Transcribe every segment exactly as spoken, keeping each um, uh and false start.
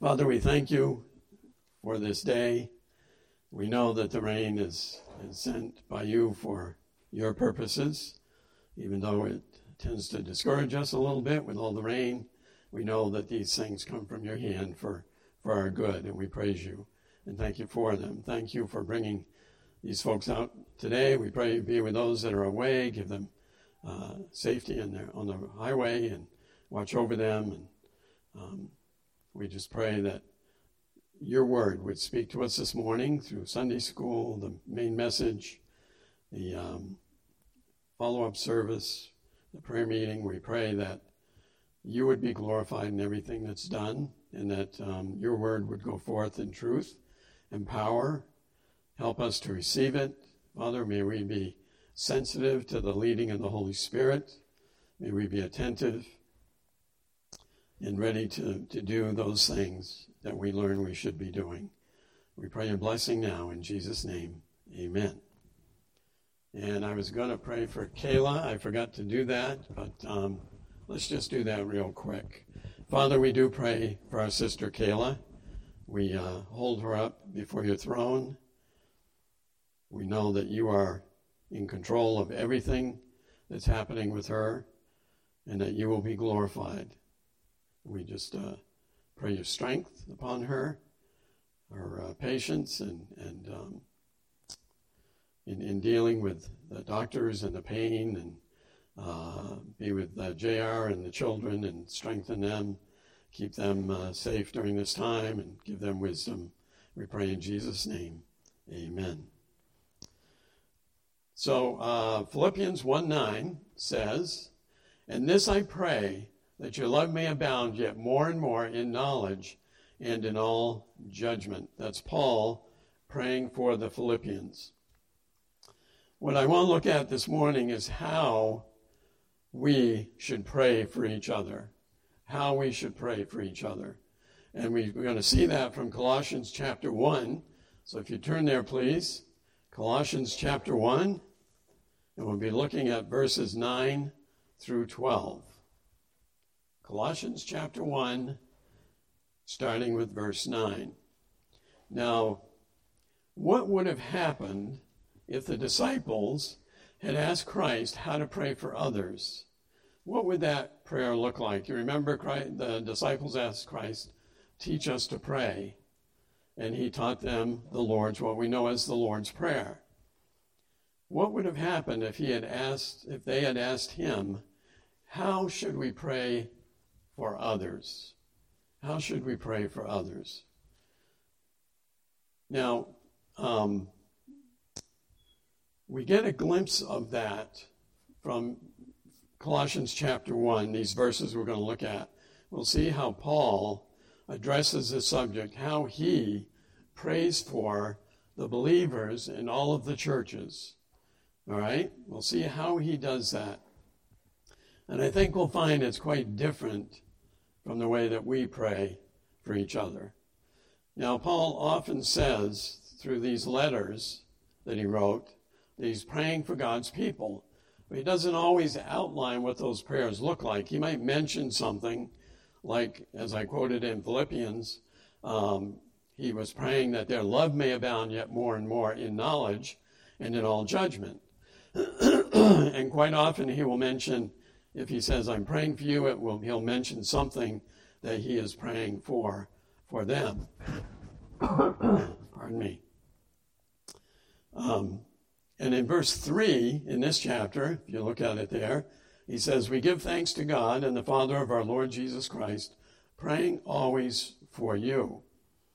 Father, we thank you for this day. We know that the rain is, is sent by you for your purposes, even though it tends to discourage us a little bit with all the rain. We know that these things come from your hand for, for our good, and we praise you and thank you for them. Thank you for bringing these folks out today. We pray you be with those that are away, give them uh, safety in their, on the highway, and watch over them. And um, we just pray that your word would speak to us this morning through Sunday school, the main message, the um, follow-up service, the prayer meeting. We pray that you would be glorified in everything that's done, and that um, your word would go forth in truth and power. Help us to receive it. Father, may we be sensitive to the leading of the Holy Spirit. May we be attentive and ready to, to do those things that we learn we should be doing. We pray your blessing now in Jesus' name. Amen. And I was going to pray for Kayla. I forgot to do that, but um, let's just do that real quick. Father, we do pray for our sister Kayla. We uh, hold her up before your throne. We know that you are in control of everything that's happening with her, and that you will be glorified. We just uh, pray your strength upon her, her uh, patience, and, and um, in, in dealing with the doctors and the pain, and uh, be with uh, J R and the children and strengthen them, keep them uh, safe during this time, and give them wisdom. We pray in Jesus' name. Amen. So uh, Philippians one nine says, "And this I pray, that your love may abound yet more and more in knowledge and in all judgment." That's Paul praying for the Philippians. What I want to look at this morning is how we should pray for each other. How we should pray for each other. And we, we're going to see that from Colossians chapter one. So if you turn there, please. Colossians chapter one. And we'll be looking at verses nine through twelve. Colossians chapter one, starting with verse nine. Now, what would have happened if the disciples had asked Christ how to pray for others? What would that prayer look like? You remember Christ, the disciples asked Christ, "Teach us to pray." And he taught them the Lord's, what we know as the Lord's Prayer. What would have happened if he had asked, if they had asked him, how should we pray for others? How should we pray for others? Now, um, we get a glimpse of that from Colossians chapter one, these verses we're going to look at. We'll see how Paul addresses the subject, how he prays for the believers in all of the churches. All right? We'll see how he does that. And I think we'll find it's quite different from the way that we pray for each other. Now, Paul often says through these letters that he wrote that he's praying for God's people. But he doesn't always outline what those prayers look like. He might mention something like, as I quoted in Philippians, um, he was praying that their love may abound yet more and more in knowledge and in all judgment. And quite often he will mention, if he says, "I'm praying for you," it will, he'll mention something that he is praying for, for them. Pardon me. Um, and in verse three, in this chapter, if you look at it there, he says, "We give thanks to God and the Father of our Lord Jesus Christ, praying always for you."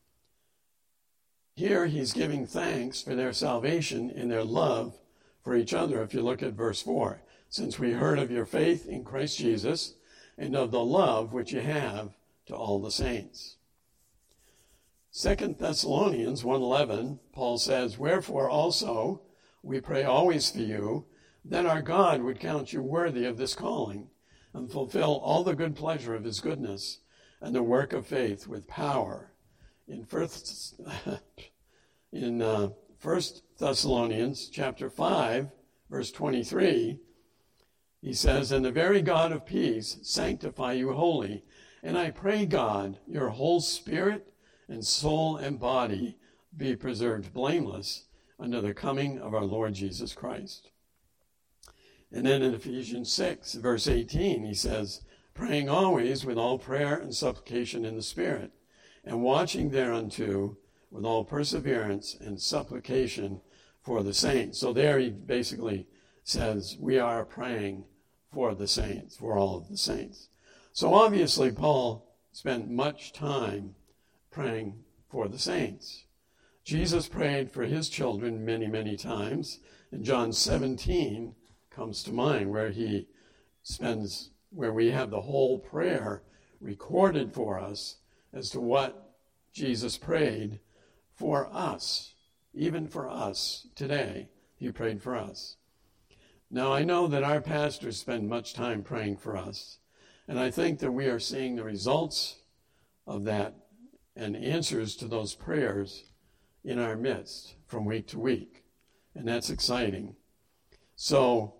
Here he's giving thanks for their salvation in their love for each other. If you look at verse four, "Since we heard of your faith in Christ Jesus and of the love which you have to all the saints." Second Thessalonians one eleven, Paul says, "Wherefore also we pray always for you, that our God would count you worthy of this calling, and fulfill all the good pleasure of his goodness, and the work of faith with power." In first, in uh, First Thessalonians chapter five, verse twenty-three, he says, "And the very God of peace sanctify you wholly, And I pray, God, your whole spirit and soul and body be preserved blameless unto the coming of our Lord Jesus Christ. And then in Ephesians six, verse eighteen, he says, praying always with all prayer and supplication in the Spirit, and watching thereunto with all perseverance and supplication for the saints. So there he basically says we are praying for the saints, for all of the saints. So obviously Paul spent much time praying for the saints. Jesus prayed for his children many, many times. And John seventeen comes to mind, where he spends, where we have the whole prayer recorded for us as to what Jesus prayed for us. Even for us today, he prayed for us. Now, I know that our pastors spend much time praying for us, and I think that we are seeing the results of that and answers to those prayers in our midst from week to week, and that's exciting. So,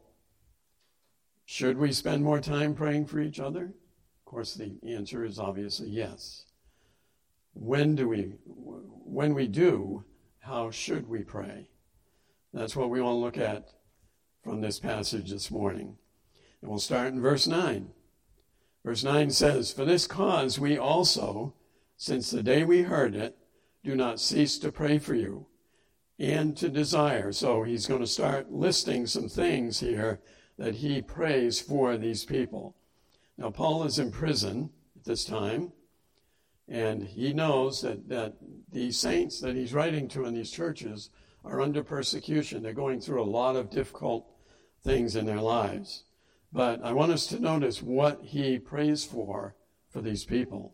should we spend more time praying for each other? Of course, the answer is obviously yes. When do we, when we do, how should we pray? That's what we want to look at from this passage this morning. And we'll start in verse nine. Verse nine says, for this cause we also, since the day we heard it, do not cease to pray for you and to desire. So he's going to start listing some things here that he prays for these people. Now, Paul is in prison at this time, and he knows that, that these saints that he's writing to in these churches are under persecution. They're going through a lot of difficult things in their lives. But I want us to notice what he prays for for these people.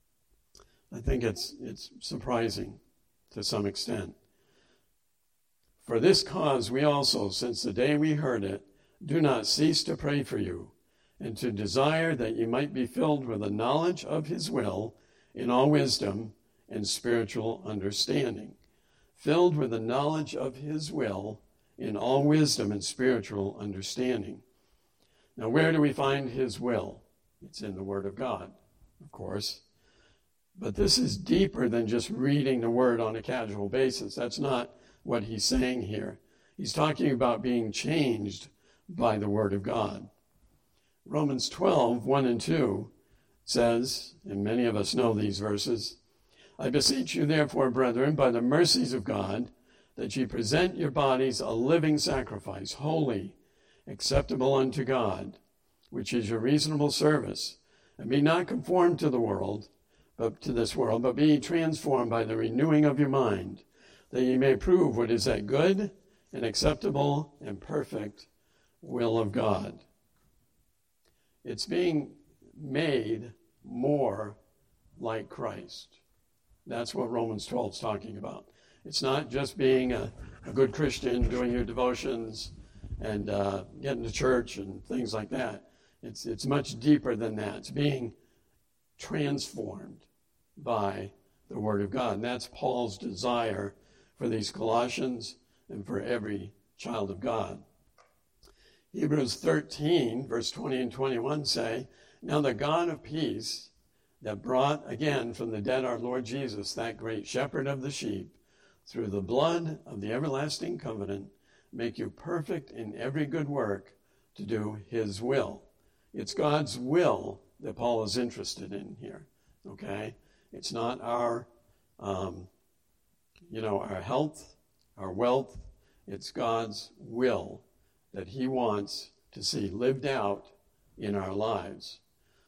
I think it's it's surprising to some extent. For this cause we also, since the day we heard it, do not cease to pray for you, and to desire that you might be filled with the knowledge of his will in all wisdom and spiritual understanding. Filled with the knowledge of his will in all wisdom and spiritual understanding. Now, where do we find his will? It's in the Word of God, of course. But this is deeper than just reading the Word on a casual basis. That's not what he's saying here. He's talking about being changed by the Word of God. Romans twelve, one and two says, and many of us know these verses, I beseech you therefore, brethren, by the mercies of God, that ye present your bodies a living sacrifice, holy, acceptable unto God, which is your reasonable service. And be not conformed to the world, but to this world, but be transformed by the renewing of your mind, that ye may prove what is that good and acceptable and perfect will of God. It's being made more like Christ. That's what Romans twelve is talking about. It's not just being a, a good Christian, doing your devotions and uh, getting to church and things like that. It's it's much deeper than that. It's being transformed by the Word of God. And that's Paul's desire for these Colossians and for every child of God. Hebrews thirteen, verse twenty and twenty-one say, now the God of peace that brought again from the dead our Lord Jesus, that great shepherd of the sheep, through the blood of the everlasting covenant, make you perfect in every good work to do his will. It's God's will that Paul is interested in here, okay? It's not our, um, you know, our health, our wealth. It's God's will that he wants to see lived out in our lives.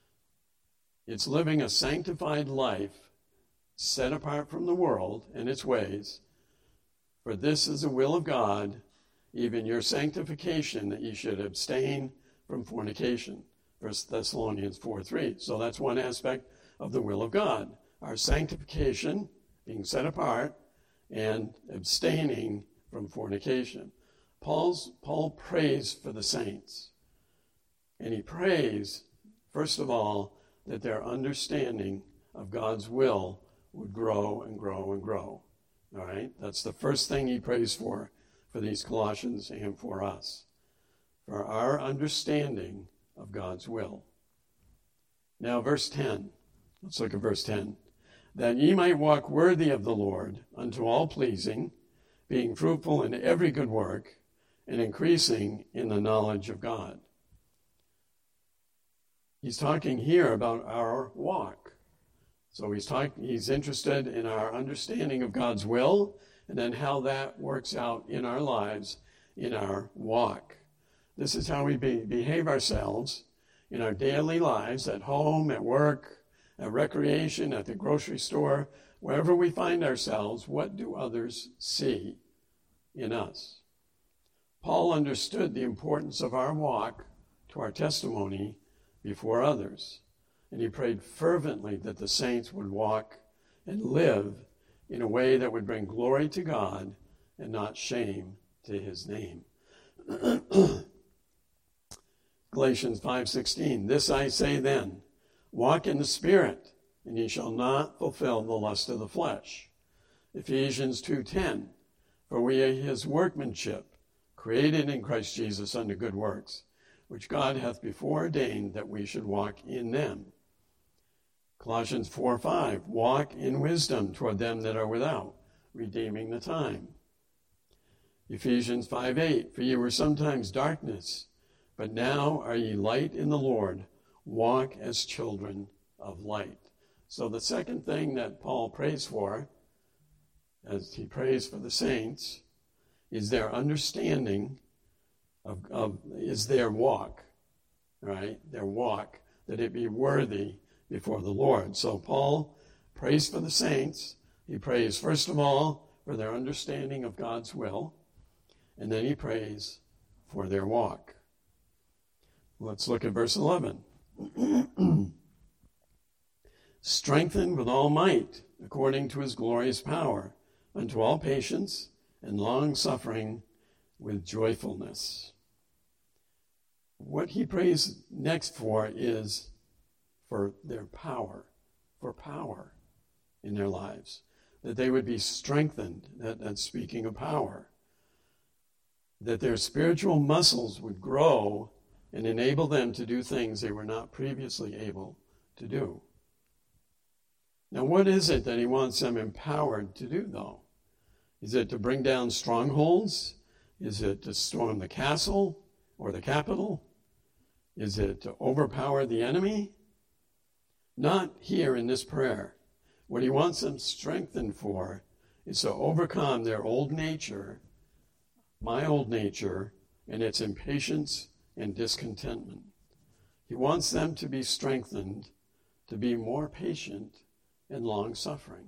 It's living a sanctified life set apart from the world and its ways. For this is the will of God, even your sanctification, that you should abstain from fornication. First Thessalonians four three. So that's one aspect of the will of God. Our sanctification, being set apart, and abstaining from fornication. Paul's, Paul prays for the saints. And he prays, first of all, that their understanding of God's will would grow and grow and grow. All right? That's the first thing he prays for, for these Colossians and for us. For our understanding of God's will. Now, verse ten. Let's look at verse ten. That ye might walk worthy of the Lord, unto all pleasing, being fruitful in every good work, and increasing in the knowledge of God. He's talking here about our walk. So he's talking, he's interested in our understanding of God's will, and then how that works out in our lives, in our walk. This is how we be, behave ourselves in our daily lives, at home, at work, at recreation, at the grocery store, wherever we find ourselves. What do others see in us? Paul understood the importance of our walk to our testimony before others, and he prayed fervently that the saints would walk and live in a way that would bring glory to God and not shame to his name. Galatians five sixteen, this I say then, walk in the Spirit, and ye shall not fulfill the lust of the flesh. Ephesians two ten, for we are his workmanship, created in Christ Jesus unto good works, which God hath before ordained that we should walk in them. Colossians four five, walk in wisdom toward them that are without, redeeming the time. Ephesians five eight, for ye were sometimes darkness, but now are ye light in the Lord. Walk as children of light. So the second thing that Paul prays for, as he prays for the saints, is their understanding of, of is their walk, right? Their walk, that it be worthy before the Lord. So Paul prays for the saints. He prays, first of all, for their understanding of God's will, and then he prays for their walk. Let's look at verse eleven. Strengthened with all might, according to his glorious power, unto all patience and long-suffering with joyfulness. What he prays next for is for their power, for power in their lives, that they would be strengthened, that, that's speaking of power, that their spiritual muscles would grow and enable them to do things they were not previously able to do. Now, what is it that he wants them empowered to do, though? Is it to bring down strongholds? Is it to storm the castle or the capital? Is it to overpower the enemy? Not here in this prayer. What he wants them strengthened for is to overcome their old nature, my old nature, and its impatience and discontentment. He wants them to be strengthened to be more patient and long-suffering.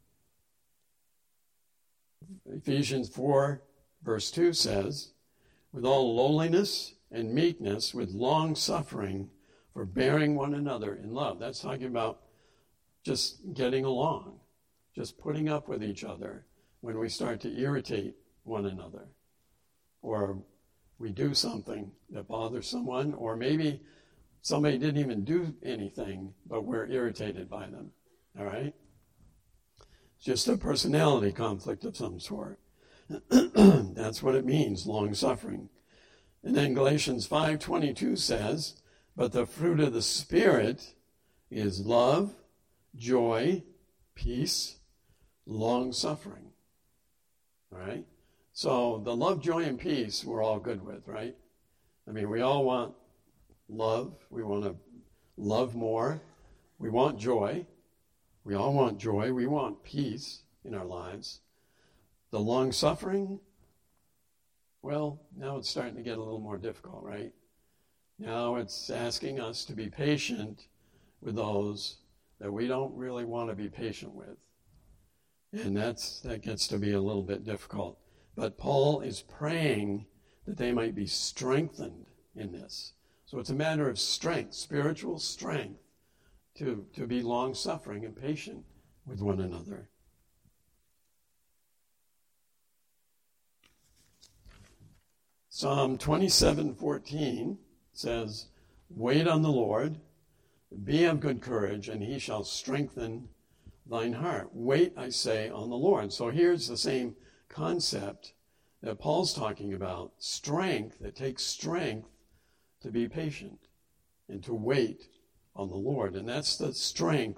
Ephesians four, verse two says, with all lowliness and meekness, with long-suffering, for bearing one another in love. That's talking about just getting along, just putting up with each other when we start to irritate one another, or we do something that bothers someone, or maybe somebody didn't even do anything, but we're irritated by them, all right? It's just a personality conflict of some sort. That's what it means, long-suffering. And then Galatians five twenty-two says, but the fruit of the Spirit is love, joy, peace, long-suffering, all right? So the love, joy, and peace we're all good with, right? I mean, we all want love. We want to love more. We want joy. We all want joy. We want peace in our lives. The long-suffering, well, now it's starting to get a little more difficult, right? Now it's asking us to be patient with those that we don't really want to be patient with. And that's that gets to be a little bit difficult. But Paul is praying that they might be strengthened in this. So it's a matter of strength, spiritual strength, to, to be long-suffering and patient with one another. Psalm twenty-seven fourteen says, wait on the Lord, be of good courage, and he shall strengthen thine heart. Wait, I say, on the Lord. So here's the same concept that Paul's talking about, strength. It takes strength to be patient and to wait on the Lord. And that's the strength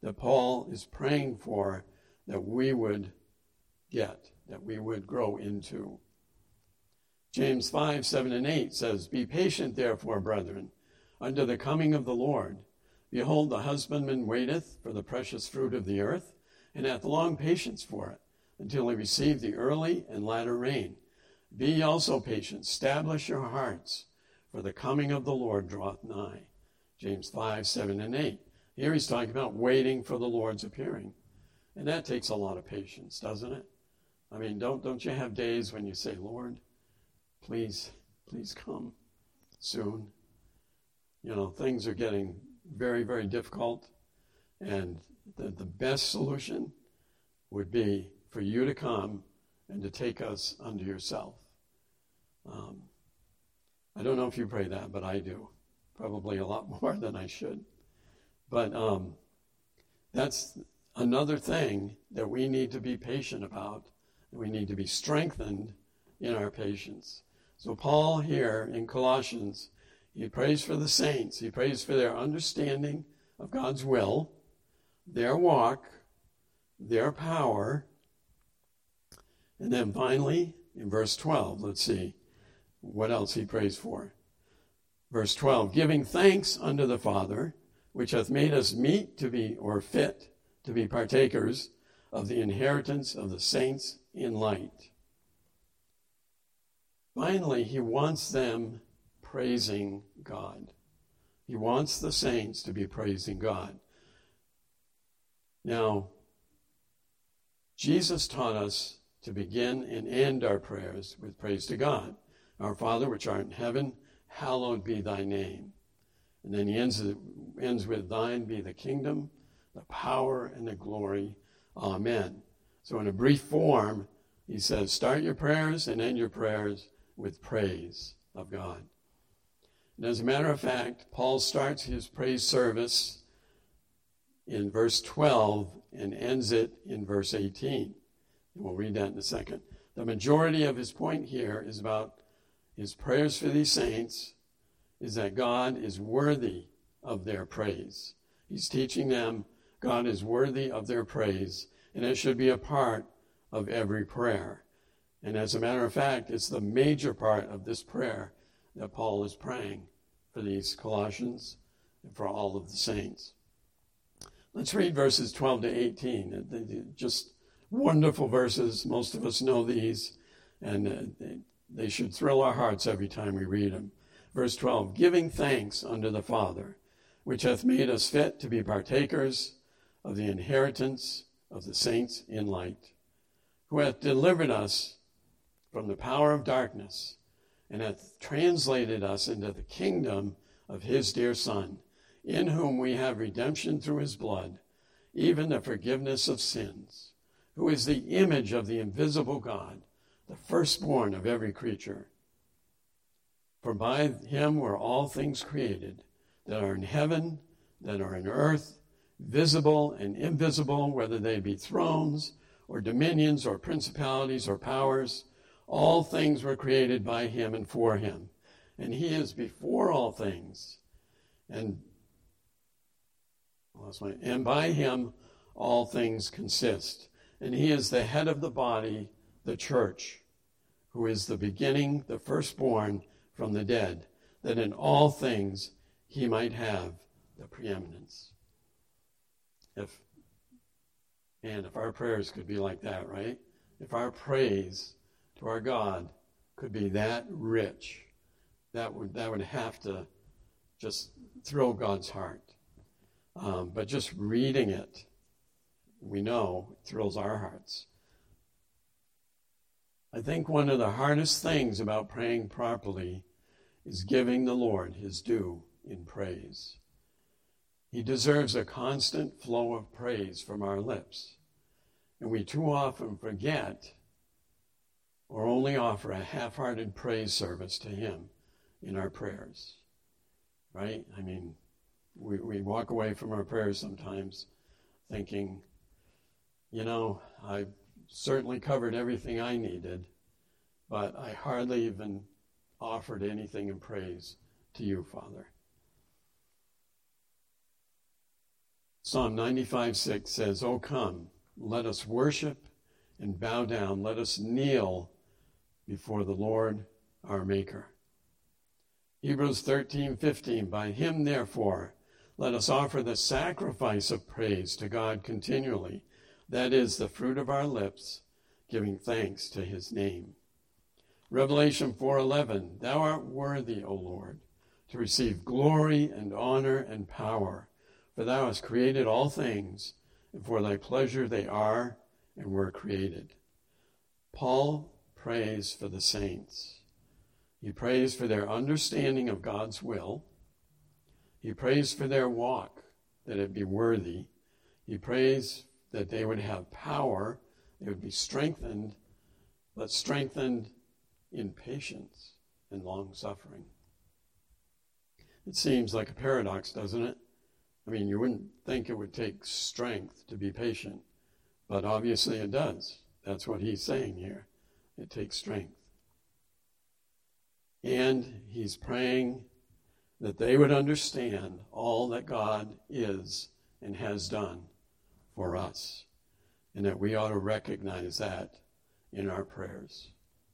that Paul is praying for, that we would get, that we would grow into. James five, seven, and eight says, "Be patient, therefore, brethren, unto the coming of the Lord. Behold, the husbandman waiteth for the precious fruit of the earth, and hath long patience for it, until he receive the early and latter rain. Be ye also patient, establish your hearts, for the coming of the Lord draweth nigh." James five, seven, and eight. Here he's talking about waiting for the Lord's appearing. And that takes a lot of patience, doesn't it? I mean, don't don't you have days when you say, "Lord, please, please come soon"? You know, things are getting very, very difficult. And the, the best solution would be for you to come and to take us unto yourself. Um, I don't know if you pray that, but I do. Probably a lot more than I should. But um, that's another thing that we need to be patient about. We need to be strengthened in our patience. So Paul here in Colossians, he prays for the saints. He prays for their understanding of God's will, their walk, their power. And then finally, in verse twelve, let's see what else he prays for. Verse twelve, "Giving thanks unto the Father, which hath made us meet to be, or fit, to be partakers of the inheritance of the saints in light." Finally, he wants them praising God. He wants the saints to be praising God. Now, Jesus taught us to begin and end our prayers with praise to God. "Our Father, which art in heaven, hallowed be thy name." And then he ends, ends with, "Thine be the kingdom, the power, and the glory. Amen." So in a brief form, he says, start your prayers and end your prayers with praise of God. And as a matter of fact, Paul starts his praise service in verse twelve and ends it in verse eighteen. And we'll read that in a second. The majority of his point here is about his prayers for these saints, is that God is worthy of their praise. He's teaching them God is worthy of their praise, and it should be a part of every prayer. And as a matter of fact, it's the major part of this prayer that Paul is praying for these Colossians and for all of the saints. Let's read verses twelve to eighteen. Just wonderful verses. Most of us know these, and they should thrill our hearts every time we read them. Verse twelve, "Giving thanks unto the Father, which hath made us fit to be partakers of the inheritance of the saints in light, who hath delivered us from the power of darkness, and hath translated us into the kingdom of his dear Son, in whom we have redemption through his blood, even the forgiveness of sins, who is the image of the invisible God, the firstborn of every creature. For by him were all things created, that are in heaven, that are in earth, visible and invisible, whether they be thrones or dominions or principalities or powers. All things were created by him and for him. And he is before all things. And, and by him all things consist. And he is the head of the body, the church, who is the beginning, the firstborn from the dead, that in all things he might have the preeminence. If, and if our prayers could be like that, right? If our praise to our God could be that rich, that would that would have to just thrill God's heart. Um, but just reading it, we know it thrills our hearts. I think one of the hardest things about praying properly is giving the Lord his due in praise. He deserves a constant flow of praise from our lips. And we too often forget or only offer a half-hearted praise service to him in our prayers. Right? I mean, we, we walk away from our prayers sometimes thinking, you know, I've certainly covered everything I needed, but I hardly even offered anything in praise to you, Father. Psalm ninety-five six says, "O come, let us worship and bow down. Let us kneel before the Lord our Maker." Hebrews thirteen fifteen, "By him, therefore, let us offer the sacrifice of praise to God continually. That is the fruit of our lips, giving thanks to his name." Revelation four eleven, "Thou art worthy, O Lord, to receive glory and honor and power, for thou hast created all things, and for thy pleasure they are and were created." Paul prays for the saints. He prays for their understanding of God's will. He prays for their walk, that it be worthy. He prays that they would have power, they would be strengthened, but strengthened in patience and long-suffering. It seems like a paradox, doesn't it? I mean, you wouldn't think it would take strength to be patient, but obviously it does. That's what he's saying here. It takes strength. And he's praying that they would understand all that God is and has done for us, and that we ought to recognize that in our prayers.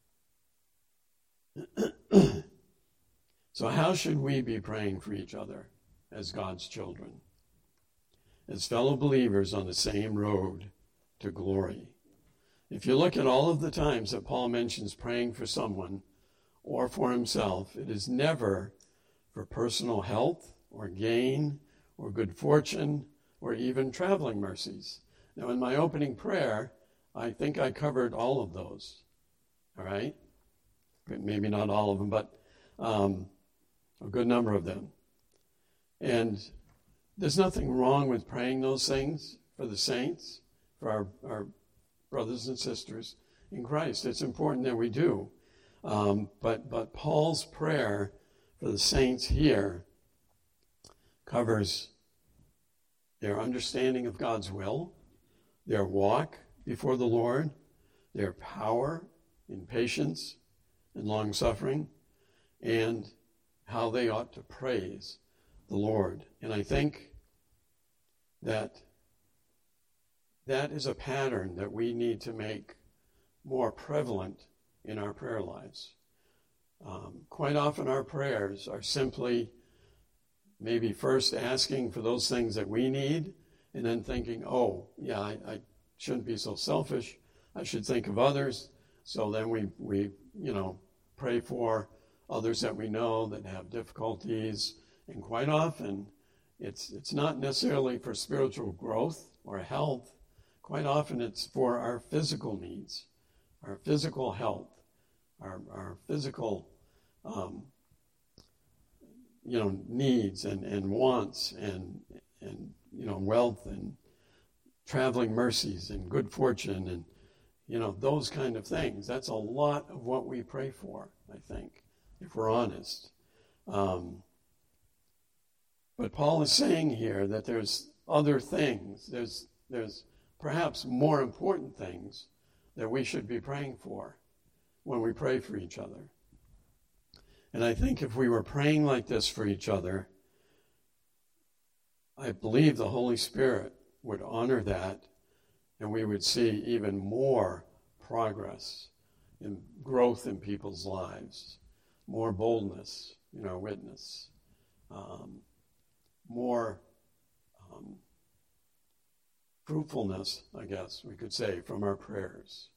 So how should we be praying for each other as God's children, as fellow believers on the same road to glory? If you look at all of the times that Paul mentions praying for someone or for himself, it is never for personal health or gain or good fortune or even traveling mercies. Now, in my opening prayer, I think I covered all of those, all right? Maybe not all of them, but um, a good number of them. And there's nothing wrong with praying those things for the saints, for our, our brothers and sisters in Christ. It's important that we do. Um, but, but Paul's prayer for the saints here covers their understanding of God's will, their walk before the Lord, their power in patience and long-suffering, and how they ought to praise the Lord. And I think that that is a pattern that we need to make more prevalent in our prayer lives. Um, quite often our prayers are simply maybe first asking for those things that we need, and then thinking, oh, yeah, I, I shouldn't be so selfish. I should think of others. So then we, we, you know, pray for others that we know that have difficulties. And quite often, it's it's not necessarily for spiritual growth or health. Quite often, it's for our physical needs, our physical health, our our physical, um, you know, needs and, and wants and and you know wealth and traveling mercies and good fortune and you know those kind of things. That's a lot of what we pray for, I think, if we're honest. Um, but Paul is saying here that there's other things. There's there's perhaps more important things that we should be praying for when we pray for each other. And I think if we were praying like this for each other, I believe the Holy Spirit would honor that, and we would see even more progress in growth in people's lives, more boldness in our witness, um, more um, fruitfulness, I guess we could say, from our prayers.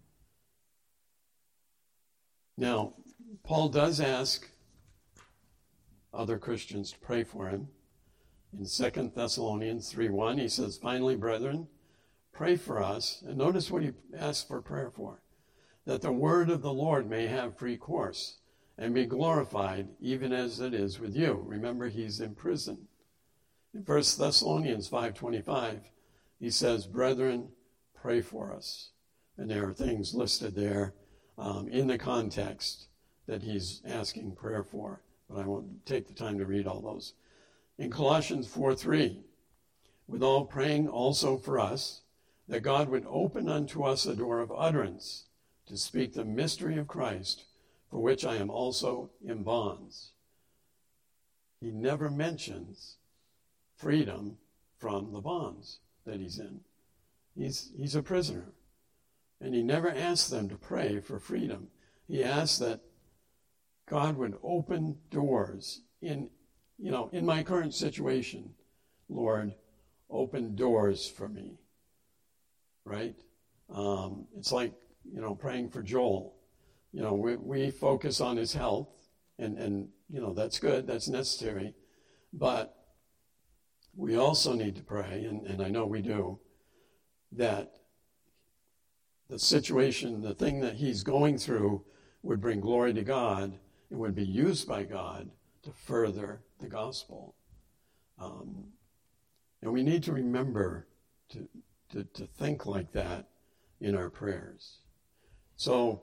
Now, Paul does ask other Christians to pray for him. In Second Thessalonians three one, he says, "Finally, brethren, pray for us." And notice what he asks for prayer for. "That the word of the Lord may have free course and be glorified, even as it is with you." Remember, he's in prison. In First Thessalonians five twenty-five, he says, "Brethren, pray for us." And there are things listed there um, in the context that he's asking prayer for. But I won't take the time to read all those. In Colossians four three, "With all praying also for us, that God would open unto us a door of utterance to speak the mystery of Christ, for which I am also in bonds." He never mentions freedom from the bonds that he's in. He's, he's a prisoner. And he never asked them to pray for freedom. He asked that God would open doors in, you know, in my current situation. Lord, open doors for me, right? Um, it's like, you know, praying for Joel. You know, we, we focus on his health, and, and, you know, that's good, that's necessary. But we also need to pray, and, and I know we do, that the situation, the thing that he's going through would bring glory to God and would be used by God to further the gospel. Um, and we need to remember to, to, to think like that in our prayers. So,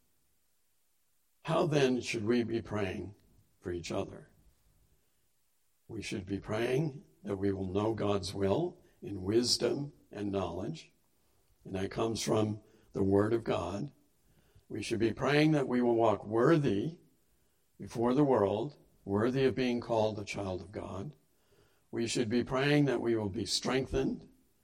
how then should we be praying for each other? We should be praying that we will know God's will in wisdom and knowledge. And that comes from the Word of God. We should be praying that we will walk worthy before the world, worthy of being called a child of God. We should be praying that we will be strengthened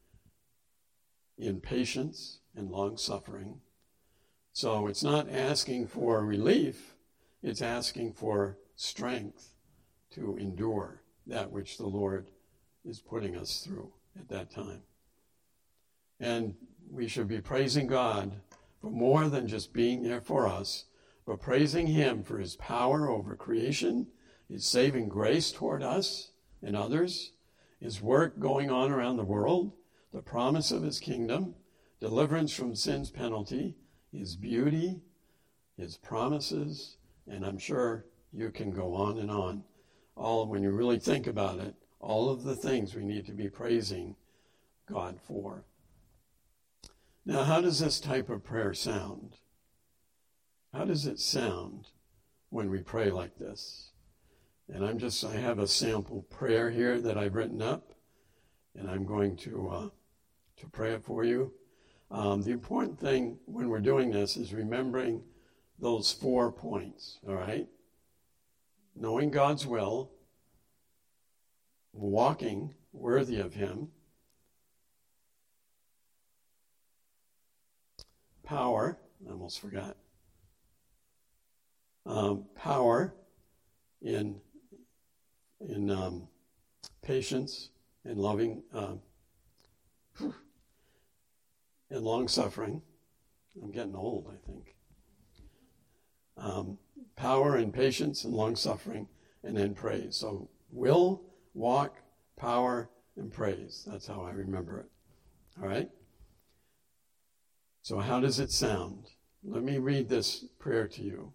in patience and long-suffering. So it's not asking for relief, it's asking for strength to endure that which the Lord is putting us through at that time. And we should be praising God for more than just being there for us, but praising him for his power over creation, his saving grace toward us and others, his work going on around the world, the promise of his kingdom, deliverance from sin's penalty, his beauty, his promises, and I'm sure you can go on and on. All, when you really think about it, all of the things we need to be praising God for. Now, how does this type of prayer sound? How does it sound when we pray like this? And I'm just, I have a sample prayer here that I've written up, and I'm going to uh, to pray it for you. Um, the important thing when we're doing this is remembering those four points, all right? Knowing God's will, walking worthy of him, power, I almost forgot, um, power in in um, patience and loving uh, and long-suffering. I'm getting old, I think. Um, power and patience and long-suffering, and then praise. So will, walk, power, and praise. That's how I remember it. All right? So how does it sound? Let me read this prayer to you.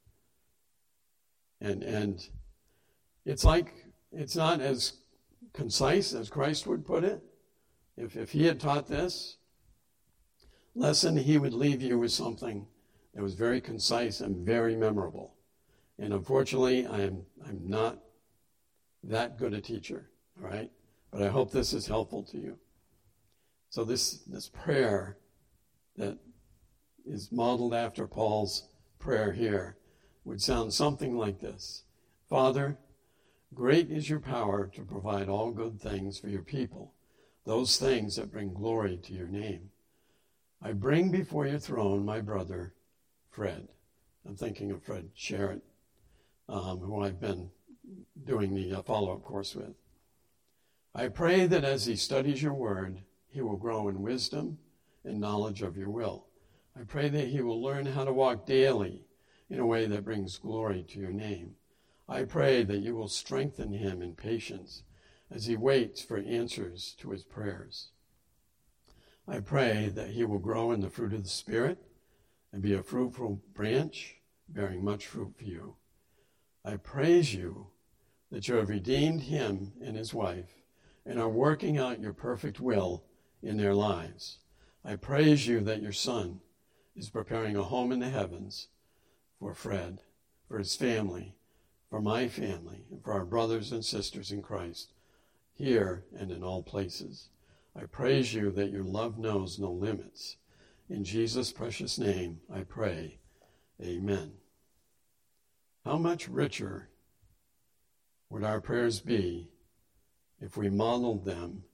And and it's like, it's not as concise as Christ would put it. If if he had taught this lesson, he would leave you with something that was very concise and very memorable. And unfortunately, I'm I'm not that good a teacher, all right? But I hope this is helpful to you. So this this prayer that is modeled after Paul's prayer here would sound something like this. Father, great is your power to provide all good things for your people, those things that bring glory to your name. I bring before your throne my brother, Fred. I'm thinking of Fred Sherritt, um, who I've been doing the uh, follow-up course with. I pray that as he studies your word, he will grow in wisdom and knowledge of your will. I pray that he will learn how to walk daily in a way that brings glory to your name. I pray that you will strengthen him in patience as he waits for answers to his prayers. I pray that he will grow in the fruit of the Spirit and be a fruitful branch, bearing much fruit for you. I praise you that you have redeemed him and his wife and are working out your perfect will in their lives. I praise you that your son is preparing a home in the heavens for Fred, for his family, for my family, and for our brothers and sisters in Christ, here and in all places. I praise you that your love knows no limits. In Jesus' precious name, I pray. Amen. How much richer would our prayers be if we modeled them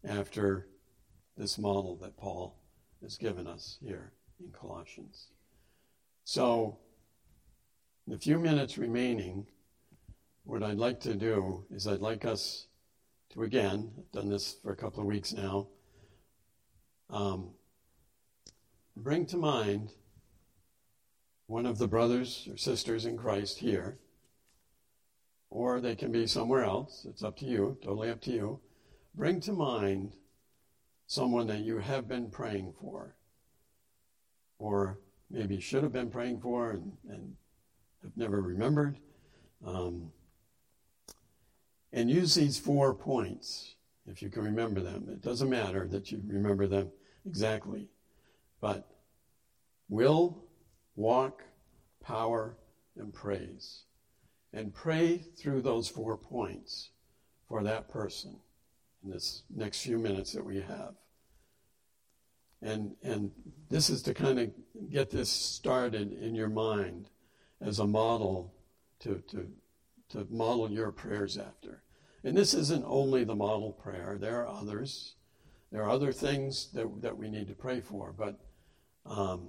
after this model that Paul has given us here in Colossians. So, in the few minutes remaining, what I'd like to do is I'd like us to, again, I've done this for a couple of weeks now, um, bring to mind one of the brothers or sisters in Christ here, or they can be somewhere else. It's up to you, totally up to you. Bring to mind someone that you have been praying for, or maybe should have been praying for and, and have never remembered. Um, and use these four points, if you can remember them. It doesn't matter that you remember them exactly, but will, walk, power, and praise. And pray through those four points for that person in this next few minutes that we have. And and this is to kind of get this started in your mind as a model to, to, to model your prayers after. And this isn't only the model prayer. There are others. There are other things that, that we need to pray for. But um,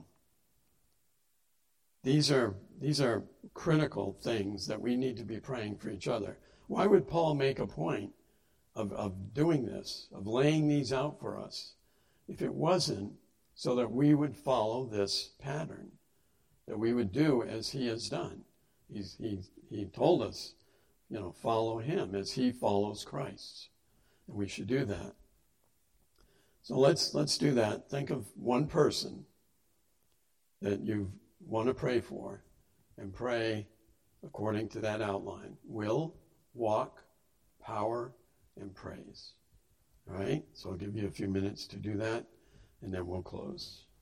these are these are critical things that we need to be praying for each other. Why would Paul make a point of, of doing this, of laying these out for us, if it wasn't so that we would follow this pattern, that we would do as he has done? He's, he, he told us, you know, follow him as he follows Christ. And we should do that. So let's let's do that. Think of one person that you want to pray for and pray according to that outline. Will, walk, power, and praise. All right? So I'll give you a few minutes to do that, and then we'll close.